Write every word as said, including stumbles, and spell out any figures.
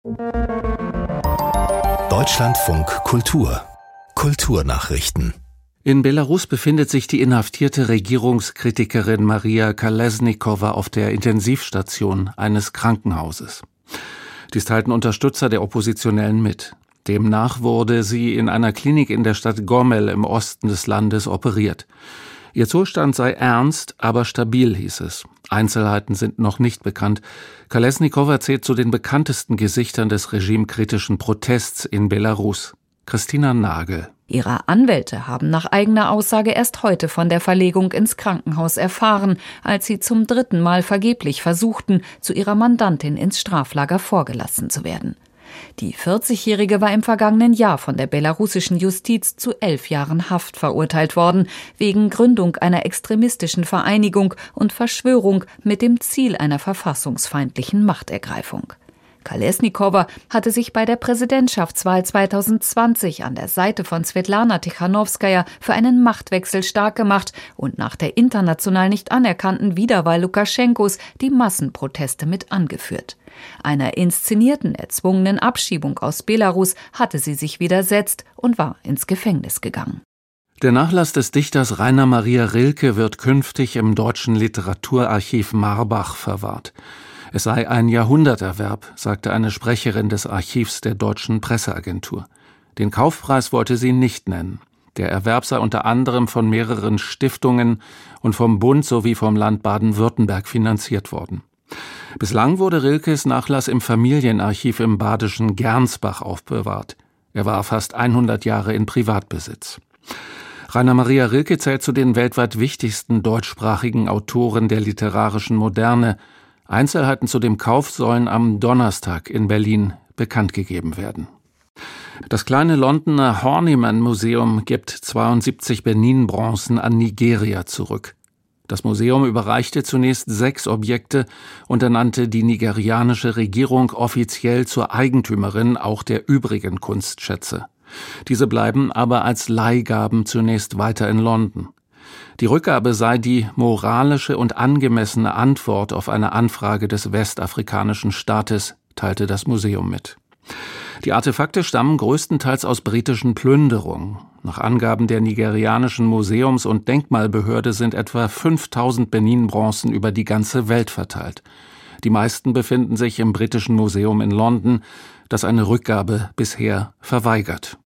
Deutschlandfunk Kultur Kulturnachrichten. In Belarus befindet sich die inhaftierte Regierungskritikerin Maria Kolesnikowa auf der Intensivstation eines Krankenhauses. Dies teilten Unterstützer der Oppositionellen mit. Demnach wurde sie in einer Klinik in der Stadt Gomel im Osten des Landes operiert. Ihr Zustand sei ernst, aber stabil, hieß es. Einzelheiten sind noch nicht bekannt. Kolesnikowa zählt zu den bekanntesten Gesichtern des regimekritischen Protests in Belarus. Christina Nagel. Ihre Anwälte haben nach eigener Aussage erst heute von der Verlegung ins Krankenhaus erfahren, als sie zum dritten Mal vergeblich versuchten, zu ihrer Mandantin ins Straflager vorgelassen zu werden. Die vierzigjährige war im vergangenen Jahr von der belarussischen Justiz zu elf Jahren Haft verurteilt worden, wegen Gründung einer extremistischen Vereinigung und Verschwörung mit dem Ziel einer verfassungsfeindlichen Machtergreifung. Kolesnikowa hatte sich bei der Präsidentschaftswahl zweitausendzwanzig an der Seite von Svetlana Tichanowskaja für einen Machtwechsel stark gemacht und nach der international nicht anerkannten Wiederwahl Lukaschenkos die Massenproteste mit angeführt. Einer inszenierten, erzwungenen Abschiebung aus Belarus hatte sie sich widersetzt und war ins Gefängnis gegangen. Der Nachlass des Dichters Rainer Maria Rilke wird künftig im Deutschen Literaturarchiv Marbach verwahrt. Es sei ein Jahrhunderterwerb, sagte eine Sprecherin des Archivs der Deutschen Presseagentur. Den Kaufpreis wollte sie nicht nennen. Der Erwerb sei unter anderem von mehreren Stiftungen und vom Bund sowie vom Land Baden-Württemberg finanziert worden. Bislang wurde Rilkes Nachlass im Familienarchiv im badischen Gernsbach aufbewahrt. Er war fast hundert Jahre in Privatbesitz. Rainer Maria Rilke zählt zu den weltweit wichtigsten deutschsprachigen Autoren der literarischen Moderne. Einzelheiten zu dem Kauf sollen am Donnerstag in Berlin bekannt gegeben werden. Das kleine Londoner Horniman Museum gibt zweiundsiebzig Benin-Bronzen an Nigeria zurück. Das Museum überreichte zunächst sechs Objekte und ernannte die nigerianische Regierung offiziell zur Eigentümerin auch der übrigen Kunstschätze. Diese bleiben aber als Leihgaben zunächst weiter in London. Die Rückgabe sei die moralische und angemessene Antwort auf eine Anfrage des westafrikanischen Staates, teilte das Museum mit. Die Artefakte stammen größtenteils aus britischen Plünderungen. Nach Angaben der nigerianischen Museums- und Denkmalbehörde sind etwa fünftausend Benin-Bronzen über die ganze Welt verteilt. Die meisten befinden sich im Britischen Museum in London, das eine Rückgabe bisher verweigert.